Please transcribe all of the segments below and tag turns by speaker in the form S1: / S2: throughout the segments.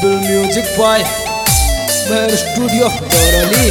S1: Full music by Mer Studio Dorali.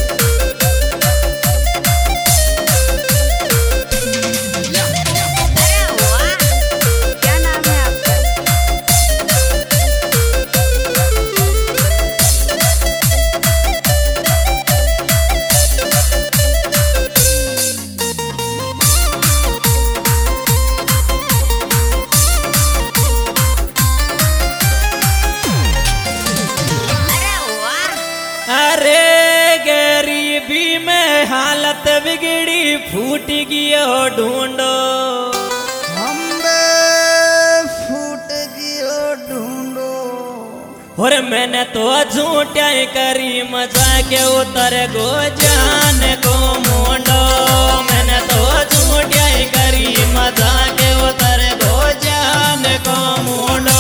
S2: हालत बिगड़ी फूट गियो ढूंढो
S3: हमबे फूट गियो ढूंढो
S2: और मैंने तो झूठा करी मजा के उतर गो जान को मुंडो मैंने तो झूठा करी मजा के उतर गो जान को मुंडो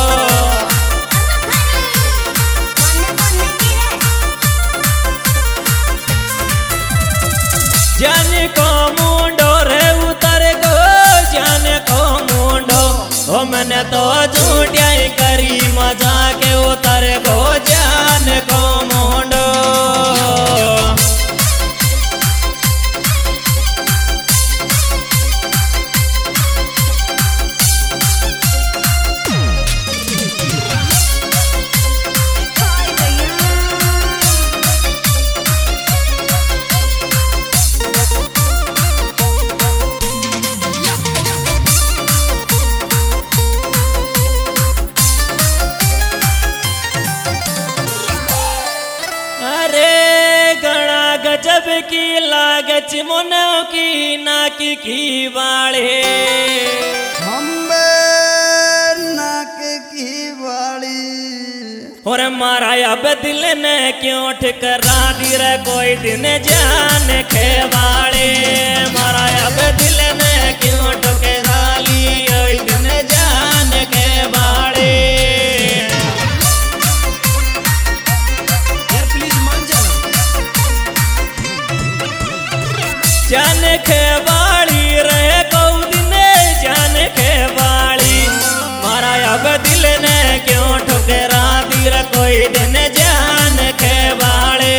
S2: जान को मुंडो रे उतर गो जान को मुंडो ओ मैंने तो झूठा करी मजा के उतर गो जान को मुंडो गजब की लागच मुनो की नाकी की वाले
S3: हमबे नाक की वाली
S2: और मारा अब दिल ने क्यों ठकरा दी रे कोई दिन जान के वाले मारा अब दिल ने क्यों ठकरा ली कोई दिन जान के वाले जान के वाली रहे कौ दिन जान के वाली मारा अब दिल ने क्यों ठुकरा दी रे कोई दिन जान के वाले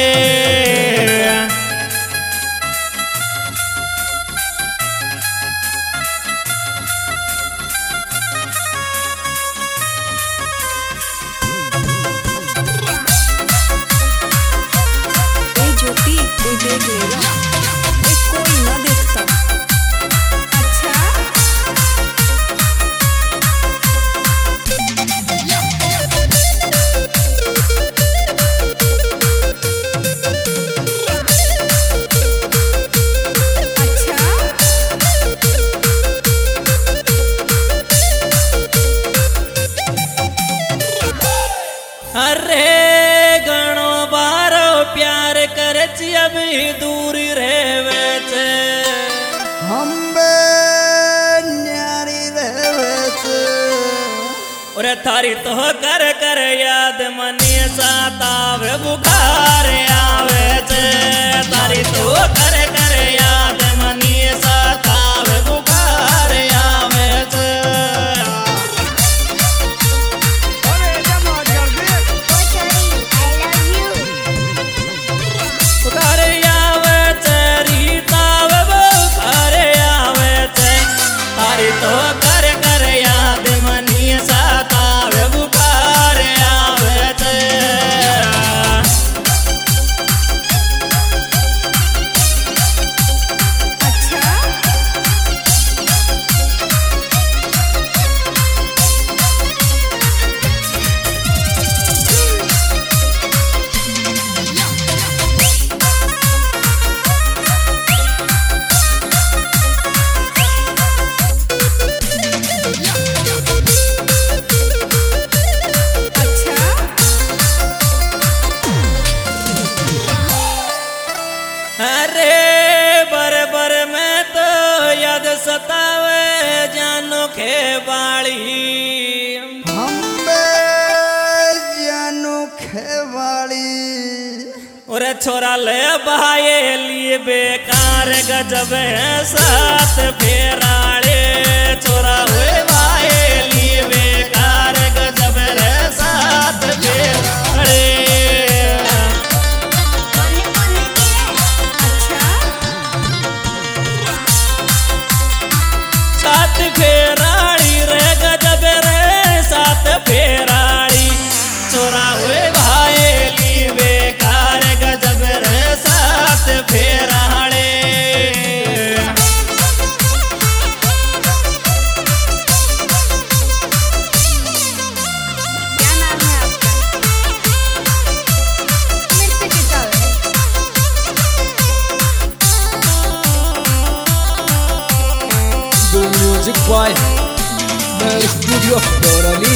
S4: ज्योति कोई देख लेगा कोई ना देखता। अच्छा
S2: अरे गणो बारो प्यार कर अभी दूर रहवे छे
S3: हमबे न्यारी रहवे छे
S2: और थारी तो कर कर याद मनी साताव बुखार आवे छे थारी तो कर कर याद मनी साताव बुखार आवे छे तो कर कर याद मनी साताव बुखार आवे छे अरे बरबर में तो याद सतावे जानो के बाड़ी
S3: हमबे जानो खेवाड़ी
S2: और छोरा ले भाई लिए बेकार गजब है साथ फेराड़े छोरा हुए भाई लिए बेकार गजब है साथ
S1: स्टूडियो डोरली।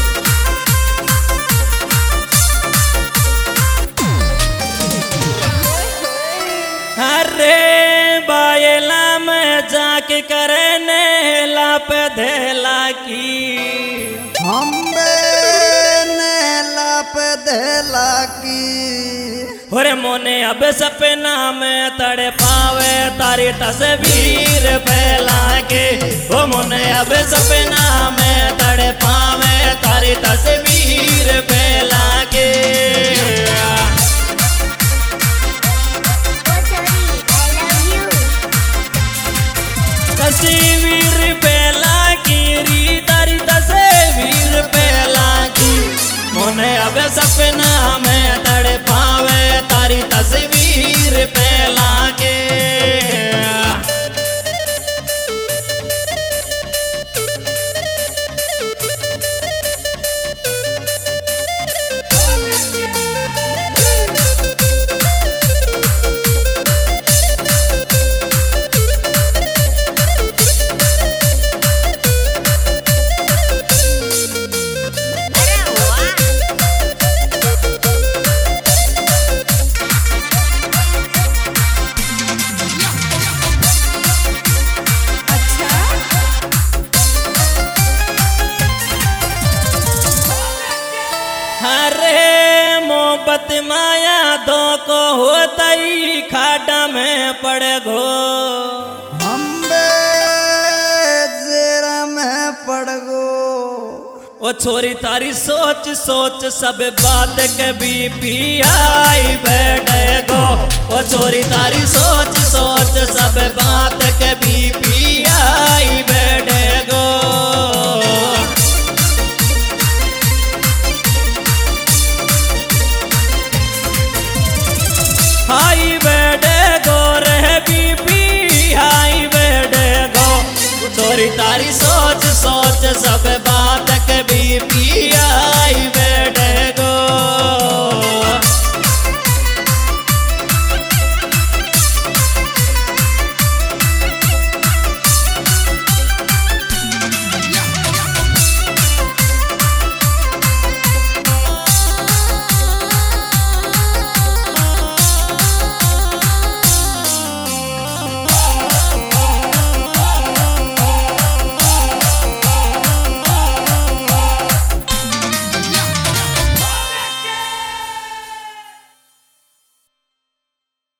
S2: अरे बायला में जाके करने लाप धेला की
S3: हम्बे नेला पे देला की
S2: और मोने अब सपना में तड़े पावे तारी तस्वीर फैला के। ओ मोने अब सपना में तड़े पावे तारी तस्वीर फैला के। तस्वीर फैला की री तारी तस्वीर फैला की। मोने अब सपना में तड़े पावे तारी तस्वीर फैला के। अरे मोहब्बत माया दो को होता ही खाड़ा में पड़ गो।
S3: हम्बे जेरा में पड़ गो
S2: ओ छोरी तारी सोच सोच सब बात कभी भी आई बैठे गो। ओ छोरी तारी सोच सोच सब बात कभी भी आई बैठ